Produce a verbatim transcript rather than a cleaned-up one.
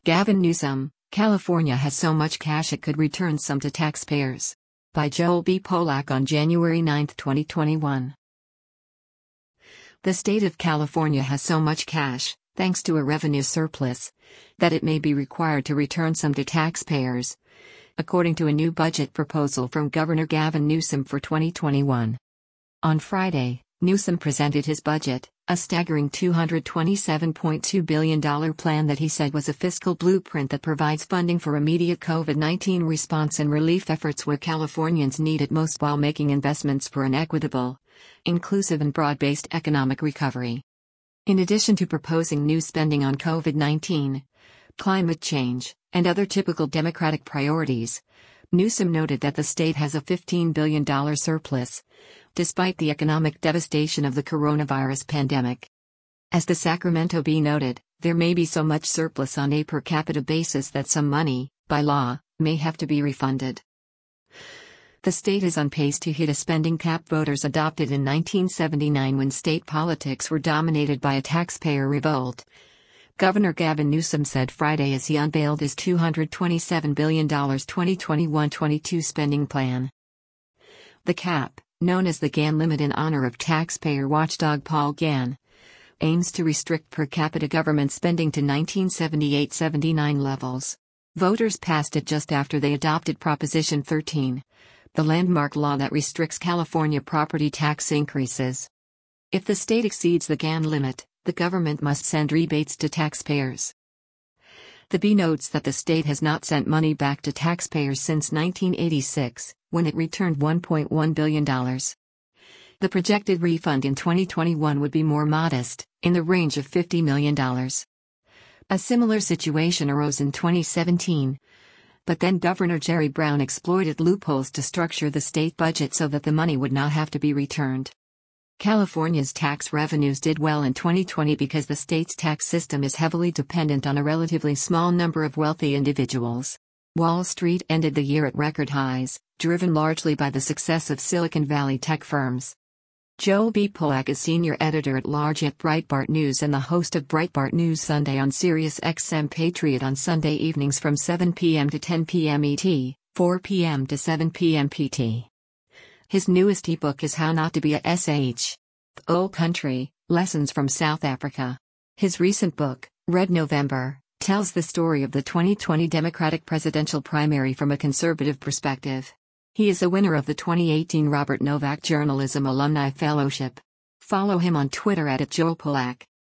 Gavin Newsom, California has so much cash it could return some to taxpayers. By Joel B. Polak on January ninth, twenty twenty-one. The state of California has so much cash, thanks to a revenue surplus, that it may be required to return some to taxpayers, according to a new budget proposal from Governor Gavin Newsom for twenty twenty-one. On Friday, Newsom presented his budget, a staggering two hundred twenty-seven point two billion dollars plan that he said was a fiscal blueprint that provides funding for immediate COVID nineteen response and relief efforts where Californians need it most while making investments for an equitable, inclusive and broad-based economic recovery. In addition to proposing new spending on COVID nineteen, climate change, and other typical Democratic priorities, Newsom noted that the state has a fifteen billion dollars surplus, despite the economic devastation of the coronavirus pandemic. As the Sacramento Bee noted, there may be so much surplus on a per capita basis that some money, by law, may have to be refunded. The state is on pace to hit a spending cap voters adopted in nineteen seventy-nine when state politics were dominated by a taxpayer revolt. Governor Gavin Newsom said Friday as he unveiled his two hundred twenty-seven billion dollars twenty twenty-one twenty-two spending plan. The cap, known as the Gann limit in honor of taxpayer watchdog Paul Gann, aims to restrict per capita government spending to nineteen seventy-eight seventy-nine levels. Voters passed it just after they adopted Proposition thirteen, the landmark law that restricts California property tax increases. If the state exceeds the Gann limit, the government must send rebates to taxpayers. The Bee notes that the state has not sent money back to taxpayers since nineteen eighty-six, when it returned one point one billion dollars. The projected refund in twenty twenty-one would be more modest, in the range of fifty million dollars. A similar situation arose in twenty seventeen, but then Governor Jerry Brown exploited loopholes to structure the state budget so that the money would not have to be returned. California's tax revenues did well in twenty twenty because the state's tax system is heavily dependent on a relatively small number of wealthy individuals. Wall Street ended the year at record highs, driven largely by the success of Silicon Valley tech firms. Joel B. Polak is senior editor-at-large at Breitbart News and the host of Breitbart News Sunday on Sirius X M Patriot on Sunday evenings from seven p m to ten p m E T, four p m to seven p m P T. His newest ebook is How Not to Be a S H. The Old Country, Lessons from South Africa. His recent book, Red November, tells the story of the twenty twenty Democratic presidential primary from a conservative perspective. He is a winner of the twenty eighteen Robert Novak Journalism Alumni Fellowship. Follow him on Twitter at Joel Polak.